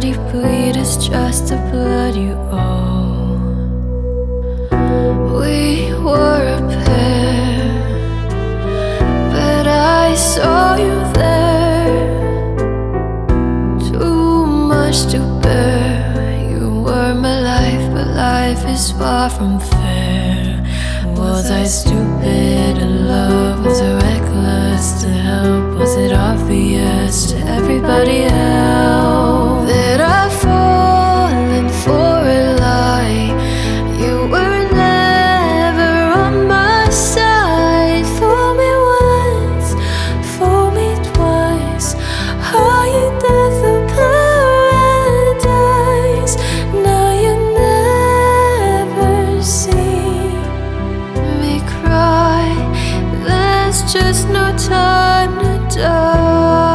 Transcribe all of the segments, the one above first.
bloody bleed is just the blood you owe. We were a pair, but I saw you there. Too much to bear. You were my life, but life is far from fair. Was I stupid to love? Was I reckless to help? Was it obvious to everybody else that I've fallen for a lie? You were never on my side. Fool me once, fool me twice. Are you death or paradise? Now you never see me cry. There's just no time to die.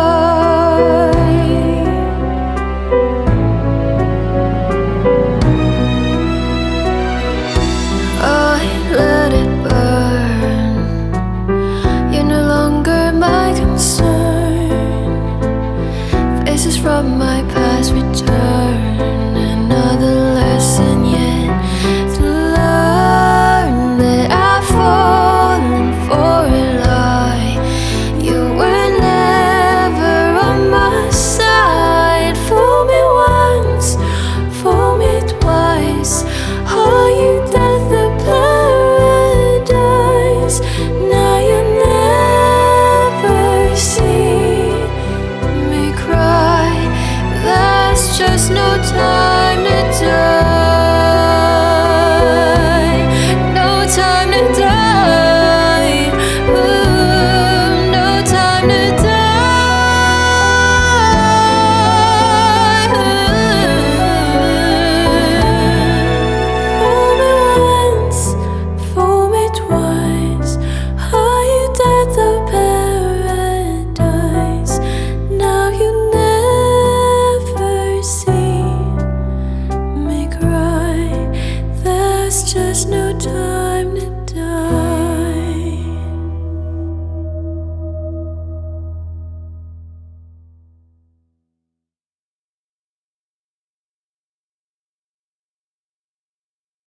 I let it burn. You're no longer my concern. Faces from my past